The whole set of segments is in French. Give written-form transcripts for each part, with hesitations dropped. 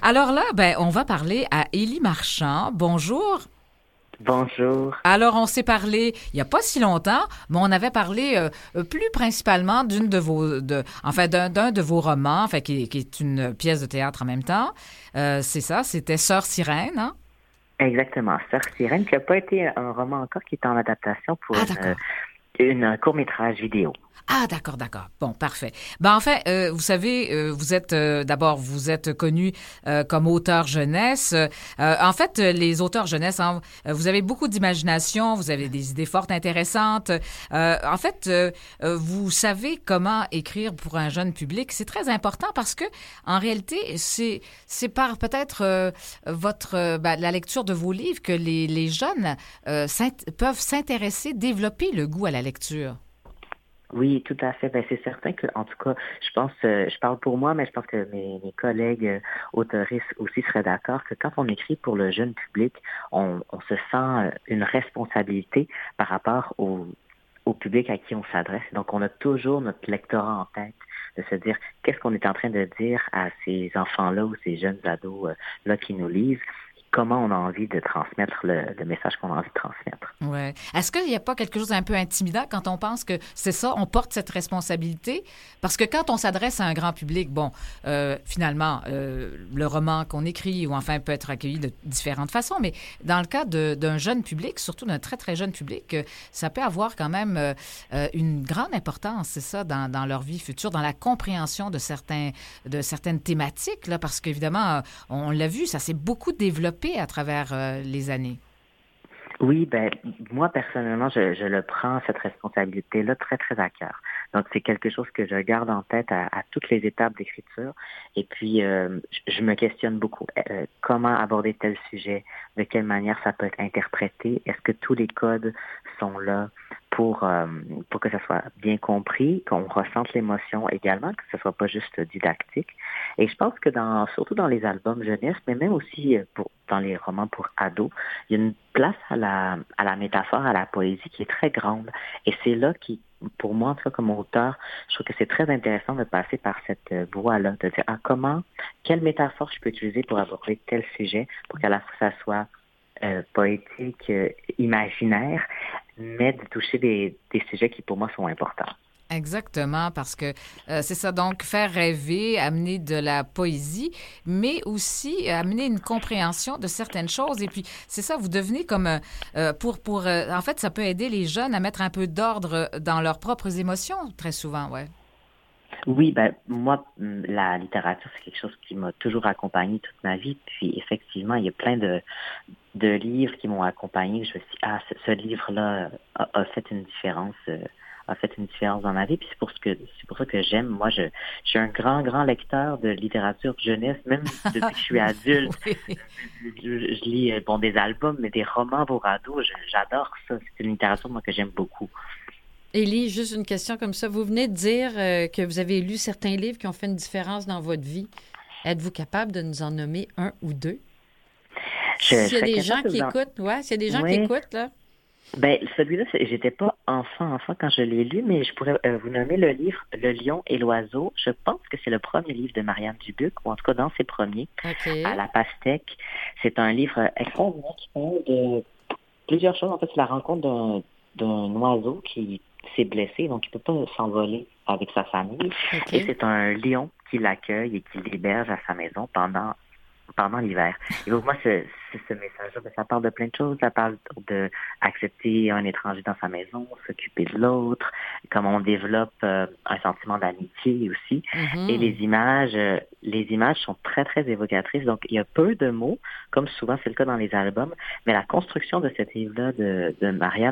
Alors là, on va parler à Élie Marchand. Bonjour. Bonjour. Alors, on s'est parlé il n'y a pas si longtemps, mais on avait parlé plus principalement d'un de vos romans, qui est une pièce de théâtre en même temps. C'est ça, c'était Sœur Sirène, hein? Exactement. Sœur Sirène, qui n'a pas été un roman encore, qui est en adaptation pour Ah, d'accord. une court-métrage vidéo. Ah, d'accord. Bon, parfait. En fait, vous savez, vous êtes d'abord, vous êtes connu comme auteur jeunesse. En fait, les auteurs jeunesse, hein, vous avez beaucoup d'imagination, vous avez des idées fortes, intéressantes. En fait, vous savez comment écrire pour un jeune public. C'est très important parce que, en réalité, c'est par peut-être la lecture de vos livres que les jeunes peuvent s'intéresser, développer le goût à la lecture. Oui, tout à fait. C'est certain que, en tout cas, je pense, je parle pour moi, mais je pense que mes collègues autoristes aussi seraient d'accord que quand on écrit pour le jeune public, on se sent une responsabilité par rapport au public à qui on s'adresse. Donc, on a toujours notre lectorat en tête de se dire qu'est-ce qu'on est en train de dire à ces enfants-là ou ces jeunes ados là qui nous lisent. Comment on a envie de transmettre le message qu'on a envie de transmettre. Ouais. Est-ce qu'il n'y a pas quelque chose d'un peu intimidant quand on pense que c'est ça, on porte cette responsabilité? Parce que quand on s'adresse à un grand public, finalement, le roman qu'on écrit ou enfin peut être accueilli de différentes façons, mais dans le cas d'un jeune public, surtout d'un très, très jeune public, ça peut avoir quand même une grande importance, c'est ça, dans leur vie future, dans la compréhension de certaines thématiques, là, parce qu'évidemment, on l'a vu, ça s'est beaucoup développé à travers les années. Oui, moi personnellement, je le prends cette responsabilité-là très, très à cœur. Donc, c'est quelque chose que je garde en tête à toutes les étapes d'écriture. Et puis, je me questionne beaucoup. Comment aborder tel sujet? De quelle manière ça peut être interprété? Est-ce que tous les codes sont là pour que ça soit bien compris, qu'on ressente l'émotion également, que ce soit pas juste didactique? Et je pense que surtout dans les albums jeunesse, mais même aussi dans les romans pour ados, il y a une place à la métaphore, à la poésie qui est très grande. Et c'est là pour moi, en tout cas, comme auteur, je trouve que c'est très intéressant de passer par cette voie-là, de dire quelle métaphore je peux utiliser pour aborder tel sujet, pour qu'à la fois ça soit poétique, imaginaire, mais de toucher des sujets qui pour moi sont importants. Exactement, parce que c'est ça, donc faire rêver, amener de la poésie, mais aussi amener une compréhension de certaines choses. Et puis, c'est ça, vous devenez comme, en fait, ça peut aider les jeunes à mettre un peu d'ordre dans leurs propres émotions, très souvent, ouais. Oui, moi, la littérature, c'est quelque chose qui m'a toujours accompagné toute ma vie. Puis effectivement, il y a plein de livres qui m'ont accompagné. Je me suis dit, ce livre-là a fait une différence. A fait une différence dans ma vie. Puis c'est pour ça que j'aime. Moi, je suis un grand, grand lecteur de littérature jeunesse, même depuis que je suis adulte. Oui. Je lis des albums, mais des romans pour ados. J'adore ça. C'est une littérature, moi, que j'aime beaucoup. Élie, juste une question comme ça. Vous venez de dire que vous avez lu certains livres qui ont fait une différence dans votre vie. Êtes-vous capable de nous en nommer un ou deux? S'il y a des gens qui écoutent, s'il y a des gens qui écoutent, là. Celui-là, j'étais pas enfant quand je l'ai lu, mais je pourrais vous nommer le livre Le Lion et l'Oiseau. Je pense que c'est le premier livre de Marianne Dubuc, ou en tout cas dans ses premiers, à la pastèque. C'est un livre extraordinaire qui parle de plusieurs choses. En fait, c'est la rencontre d'un oiseau qui s'est blessé, donc il peut pas s'envoler avec sa famille. Et c'est un lion qui l'accueille et qui l'héberge à sa maison pendant l'hiver. Et donc, moi, ce message-là, ça parle de plein de choses. Ça parle de accepter un étranger dans sa maison, s'occuper de l'autre, comment on développe un sentiment d'amitié aussi. Mm-hmm. Et les images sont très, très évocatrices. Donc, il y a peu de mots, comme souvent c'est le cas dans les albums, mais la construction de cet livre-là de Marianne,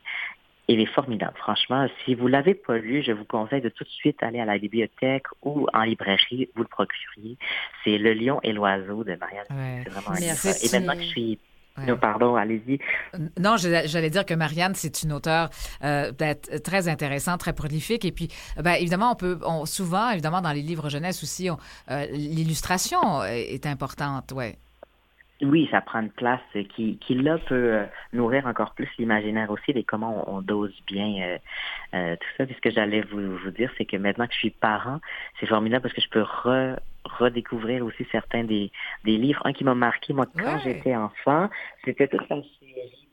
il est formidable. Franchement, si vous l'avez pas lu, je vous conseille de tout de suite aller à la bibliothèque ou en librairie, vous le procuriez. C'est Le Lion et l'Oiseau de Marianne. Ouais. C'est vraiment un livre. Et maintenant que je suis... Ouais. Non, pardon, allez-y. Non, j'allais dire que Marianne, c'est une auteure très intéressante, très prolifique. Et puis, évidemment, souvent, évidemment, dans les livres jeunesse aussi, l'illustration est importante, ouais. Oui, ça prend une place qui là, peut nourrir encore plus l'imaginaire aussi et comment on dose bien tout ça. Puis ce que j'allais vous dire, c'est que maintenant que je suis parent, c'est formidable parce que je peux redécouvrir aussi certains des livres. Un qui m'a marqué, moi, quand j'étais enfant, c'était toute la série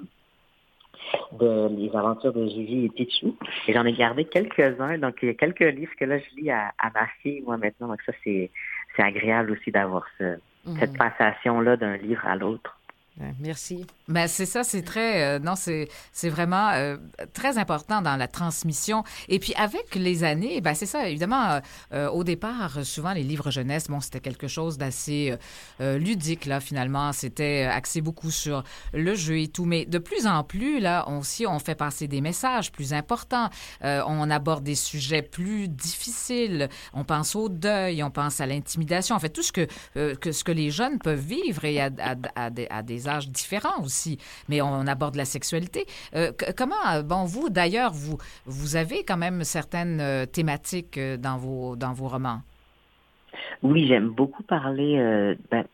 de Les aventures de Gigi et Pichou. Et j'en ai gardé quelques-uns. Donc, il y a quelques livres que là, je lis à ma fille, moi, maintenant. Donc, ça, c'est agréable aussi d'avoir cette passation-là d'un livre à l'autre. Merci. Ben c'est ça, c'est très... non, c'est vraiment très important dans la transmission. Et puis, avec les années, ben c'est ça, évidemment, au départ, souvent, les livres jeunesse, bon, c'était quelque chose d'assez ludique, là, finalement. C'était axé beaucoup sur le jeu et tout. Mais de plus en plus, là, on fait passer des messages plus importants. On aborde des sujets plus difficiles. On pense au deuil, on pense à l'intimidation. En fait, tout ce que les jeunes peuvent vivre et à des âges différents aussi, mais on aborde la sexualité. Comment, bon, vous, d'ailleurs, vous avez quand même certaines thématiques dans vos romans? Oui, j'aime beaucoup parler,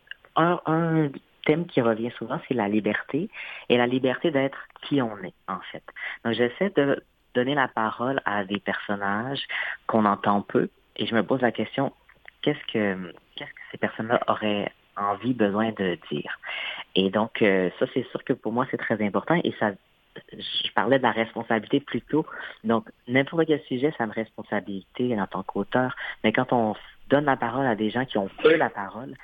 un thème qui revient souvent, c'est la liberté, et la liberté d'être qui on est, en fait. Donc, j'essaie de donner la parole à des personnages qu'on entend peu, et je me pose la question, qu'est-ce que ces personnes-là auraient envie, besoin de dire. Et donc, ça, c'est sûr que pour moi, c'est très important. Et ça, je parlais de la responsabilité plus tôt. Donc, n'importe quel sujet, ça a une responsabilité en tant qu'auteur. Mais quand on donne la parole à des gens qui ont peu la parole,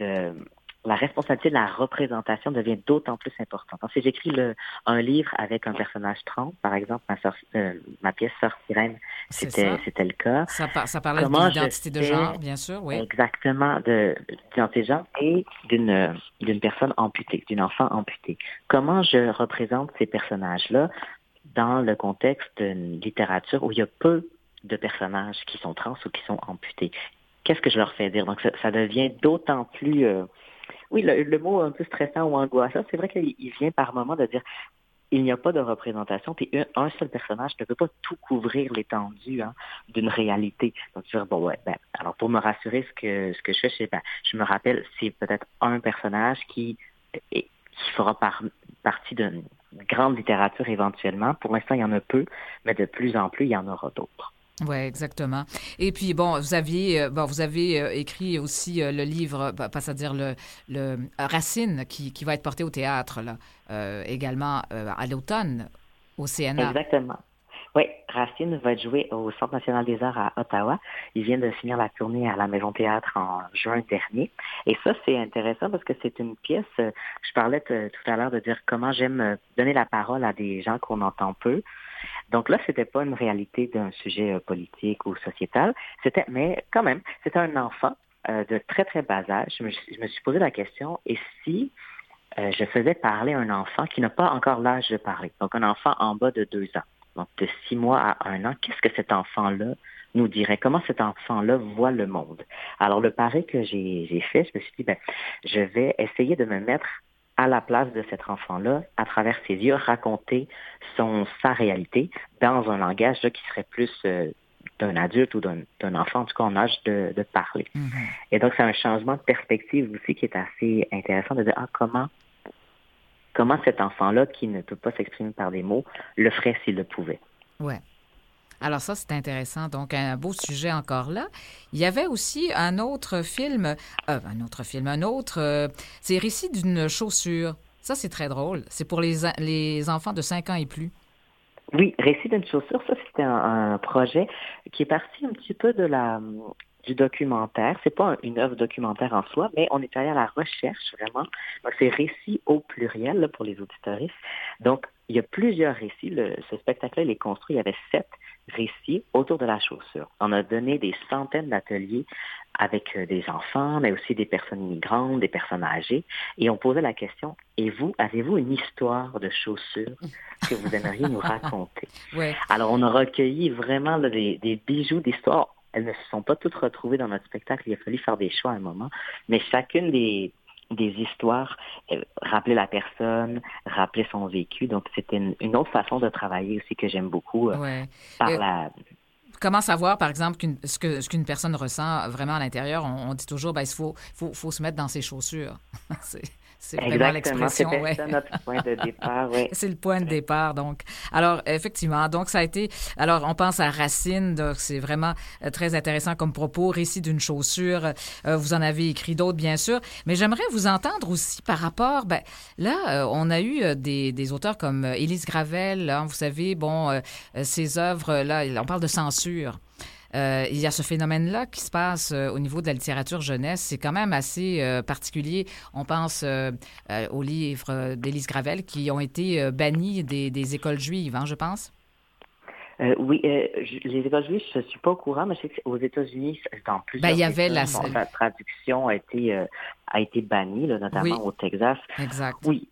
la responsabilité de la représentation devient d'autant plus importante. Donc, si j'écris un livre avec un personnage trans, par exemple, ma pièce Sœur Sirène, c'était le cas. Ça parlait de l'identité de genre, bien sûr, oui. Exactement, d'identité de genre et d'une personne amputée, d'une enfant amputée. Comment je représente ces personnages-là dans le contexte d'une littérature où il y a peu de personnages qui sont trans ou qui sont amputés? Qu'est-ce que je leur fais dire? Donc, ça devient d'autant plus... Oui, le mot un peu stressant ou angoissant, c'est vrai qu'il vient par moment de dire il n'y a pas de représentation, puis un seul personnage ne peut pas tout couvrir l'étendue d'une réalité. Donc, tu dis, bon, ouais, alors pour me rassurer, ce que je fais, c'est, je me rappelle, c'est peut-être un personnage qui fera partie d'une grande littérature éventuellement. Pour l'instant, il y en a peu, mais de plus en plus, il y en aura d'autres. Oui, exactement. Et puis, bon, vous avez écrit aussi le livre, pas à dire le Racine, qui va être porté au théâtre, là, également à l'automne, au CNA. Exactement. Oui, Racine va être joué au Centre national des arts à Ottawa. Il vient de finir la tournée à la Maison Théâtre en juin dernier. Et ça, c'est intéressant parce que c'est une pièce, je parlais tout à l'heure de dire comment j'aime donner la parole à des gens qu'on entend peu. Donc là, c'était pas une réalité d'un sujet politique ou sociétal. Mais quand même, c'était un enfant de très, très bas âge. Je me suis posé la question, et si je faisais parler un enfant qui n'a pas encore l'âge de parler, donc un enfant en bas de 2 ans, donc de 6 mois à 1 an, qu'est-ce que cet enfant-là nous dirait? Comment cet enfant-là voit le monde? Alors, le pari que j'ai fait, je me suis dit, je vais essayer de me mettre à la place de cet enfant-là, à travers ses yeux, raconter sa réalité dans un langage là, qui serait plus d'un adulte ou d'un enfant, en tout cas en âge de parler. Mm-hmm. Et donc, c'est un changement de perspective aussi qui est assez intéressant de dire comment cet enfant-là, qui ne peut pas s'exprimer par des mots, le ferait s'il le pouvait. Ouais. Alors ça, c'est intéressant. Donc, un beau sujet encore là. Il y avait aussi un autre film, c'est Récit d'une chaussure. Ça, c'est très drôle. C'est pour les enfants de 5 ans et plus. Oui, Récit d'une chaussure, ça, c'était un projet qui est parti un petit peu du documentaire. C'est pas une œuvre documentaire en soi, mais on est allé à la recherche, vraiment. Donc, c'est récit au pluriel là, pour les auditoristes. Donc, il y a plusieurs récits. Ce spectacle-là, il est construit. Il y avait 7 récits autour de la chaussure. On a donné des centaines d'ateliers avec des enfants, mais aussi des personnes immigrantes, des personnes âgées. Et on posait la question, et vous, avez-vous une histoire de chaussures que vous aimeriez nous raconter? Ouais. Alors, on a recueilli vraiment là, des bijoux d'histoire. Elles ne se sont pas toutes retrouvées dans notre spectacle. Il a fallu faire des choix à un moment. Mais chacune des histoires, rappeler la personne, rappeler son vécu. Donc, c'était une autre façon de travailler aussi que j'aime beaucoup. Comment savoir, par exemple, ce qu'une personne ressent vraiment à l'intérieur? On dit toujours, il faut se mettre dans ses chaussures. C'est vraiment l'expression. C'était ça notre point de départ, oui. C'est le point de départ, donc. Alors, effectivement, donc ça a été... Alors, on pense à Racine, donc c'est vraiment très intéressant comme propos, récit d'une chaussure. Vous en avez écrit d'autres, bien sûr, mais j'aimerais vous entendre aussi par rapport... là, on a eu des auteurs comme Élise Gravel, hein, vous savez, ses œuvres, là, on parle de censure. Il y a ce phénomène-là qui se passe au niveau de la littérature jeunesse. C'est quand même assez particulier. On pense aux livres d'Élise Gravel qui ont été bannis des écoles juives, hein, je pense. Oui, les écoles juives, je ne suis pas au courant, mais je sais qu'aux États-Unis, dans plusieurs il y avait la traduction a été bannie, là, notamment au Texas. Exact. Oui.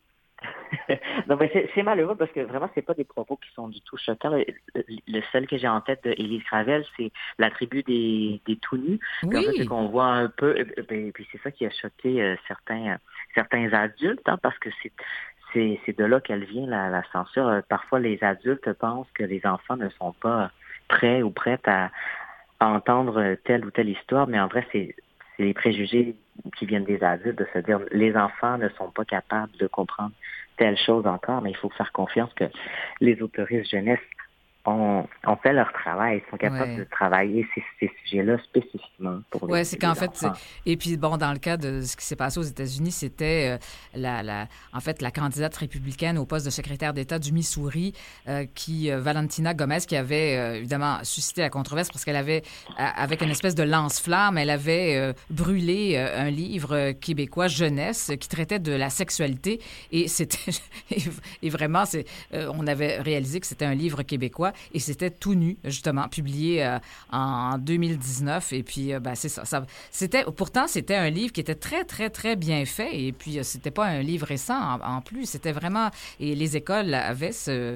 Non, mais c'est malheureux parce que vraiment, c'est pas des propos qui sont du tout choquants. Le seul que j'ai en tête de Élise Gravel, c'est la tribu des tout nus. Oui. En fait, c'est qu'on voit un peu, et puis c'est ça qui a choqué certains adultes, hein, parce que c'est de là qu'elle vient, la censure. Parfois, les adultes pensent que les enfants ne sont pas prêts ou prêtes à entendre telle ou telle histoire, mais en vrai, c'est les préjugés qui viennent des adultes de se dire les enfants ne sont pas capables de comprendre telle chose encore, mais il faut faire confiance que les autoristes jeunesse ont fait leur travail, sont capables de travailler ces sujets-là spécifiquement pour les c'est qu'en fait, enfants. Et puis dans le cas de ce qui s'est passé aux États-Unis, c'était la candidate républicaine au poste de secrétaire d'État du Missouri, Valentina Gomez, qui avait évidemment suscité la controverse parce qu'elle avait, avec une espèce de lance-flamme, elle avait brûlé un livre québécois jeunesse qui traitait de la sexualité et c'était et vraiment on avait réalisé que c'était un livre québécois. Et c'était tout nu, justement, publié en 2019. Et puis, c'est ça. Pourtant, c'était un livre qui était très, très, très bien fait. Et puis, c'était pas un livre récent en plus. C'était vraiment... Et les écoles avaient ce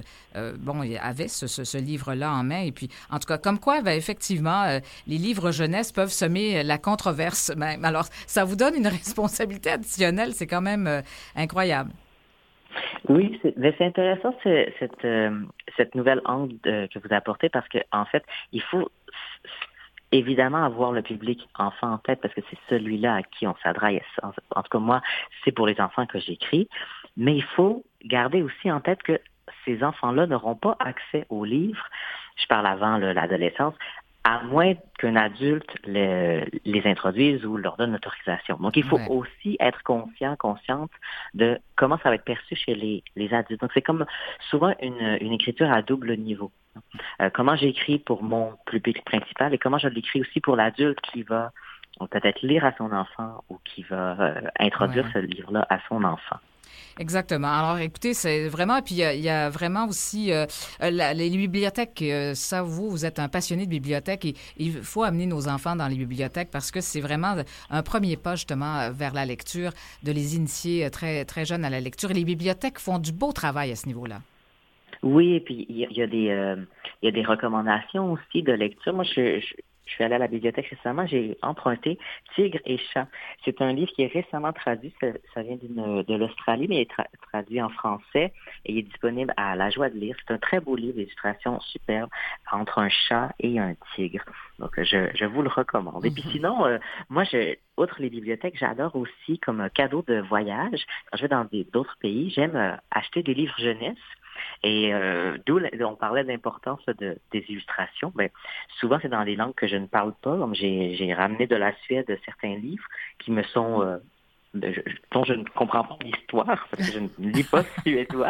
livre-là en main. Et puis, en tout cas, comme quoi, effectivement, les livres jeunesse peuvent semer la controverse même. Alors, ça vous donne une responsabilité additionnelle. C'est quand même incroyable. Oui, c'est intéressant cette nouvelle angle que vous apportez parce que en fait, il faut évidemment avoir le public enfant en tête parce que c'est celui-là à qui on s'adresse. En tout cas, moi, c'est pour les enfants que j'écris, mais il faut garder aussi en tête que ces enfants-là n'auront pas accès aux livres. Je parle avant l'adolescence. À moins qu'un adulte les introduise ou leur donne l'autorisation. Donc, il faut aussi être consciente de comment ça va être perçu chez les adultes. Donc, c'est comme souvent une écriture à double niveau. Comment j'écris pour mon public principal et comment je l'écris aussi pour l'adulte qui va peut-être lire à son enfant ou qui va introduire ce livre-là à son enfant. Exactement. Alors, écoutez, c'est vraiment... Puis, il y a vraiment aussi les bibliothèques. Vous êtes un passionné de bibliothèque et il faut amener nos enfants dans les bibliothèques parce que c'est vraiment un premier pas, justement, vers la lecture, de les initier très, très jeunes à la lecture. Et les bibliothèques font du beau travail à ce niveau-là. Oui, et puis il y a des recommandations aussi de lecture. Moi, je suis allée à la bibliothèque récemment, j'ai emprunté Tigre et chat. C'est un livre qui est récemment traduit, ça vient de l'Australie, mais il est traduit en français et il est disponible à La Joie de lire. C'est un très beau livre, d'illustration superbe, entre un chat et un tigre. Donc, je vous le recommande. Et puis sinon, moi, outre les bibliothèques, j'adore aussi comme cadeau de voyage. Quand je vais dans d'autres pays, j'aime acheter des livres jeunesse. Et d'où on parlait de l'importance des illustrations. Ben, souvent, c'est dans les langues que je ne parle pas. Comme j'ai ramené de la Suède certains livres qui me sont dont je ne comprends pas l'histoire parce que je ne lis pas suédois.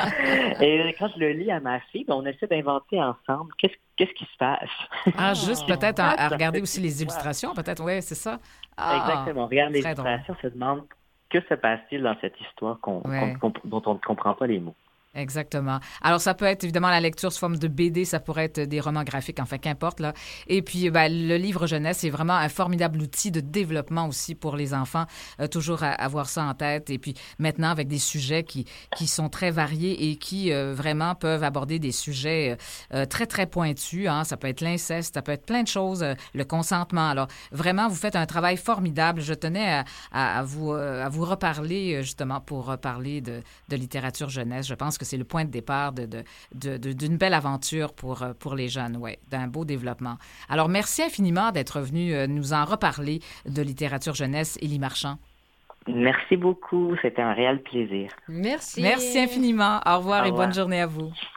Et quand je le lis à ma fille, on essaie d'inventer ensemble qu'est-ce qui se passe. Juste peut-être à regarder aussi les illustrations, peut-être, oui, c'est ça. Exactement. On regarde les illustrations, on se demande que se passe-t-il dans cette histoire dont on ne comprend pas les mots. Exactement. Alors, ça peut être évidemment la lecture sous forme de BD, ça pourrait être des romans graphiques, enfin, qu'importe, là. Et puis, le livre jeunesse est vraiment un formidable outil de développement aussi pour les enfants. Toujours avoir ça en tête. Et puis, maintenant, avec des sujets qui sont très variés et qui vraiment peuvent aborder des sujets très, très pointus. Hein. Ça peut être l'inceste, ça peut être plein de choses, le consentement. Alors, vraiment, vous faites un travail formidable. Je tenais à vous reparler, justement, pour parler de littérature jeunesse. Je pense que c'est le point de départ d'une belle aventure pour les jeunes, d'un beau développement. Alors, merci infiniment d'être venu nous en reparler de littérature jeunesse, Élie Marchand. Merci beaucoup. C'était un réel plaisir. Merci. Merci infiniment. Au revoir et bonne journée à vous.